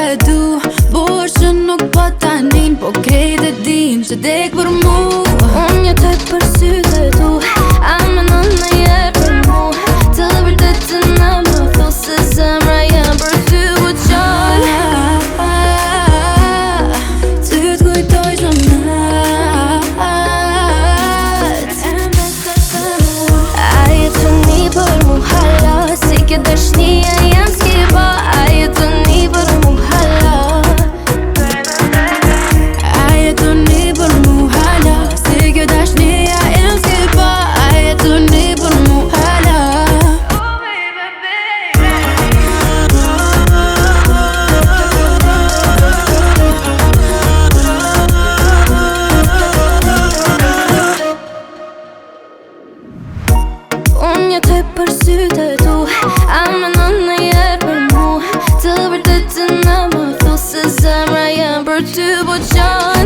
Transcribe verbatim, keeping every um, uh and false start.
e du Por që nuk po tanin, po krejt e din që dek për mu. Unë jetoj për sytë e tu, a menon me je për mu. Të vërtet të në më thu se zemra jam për ty u qoj. Ty t'kujtoj çdo natë. A jetoni për mu hala, si ke dashnia jam s'kipa. A jetoni për mu hala, a jetoni për mu hala, si ke dashnia jam s'kipa. A jetoni për mu hala. Unë jetoj për sytë e tu, a menon me je për mu. Të vërtet të në më thu se zemra jam për ty po qoj.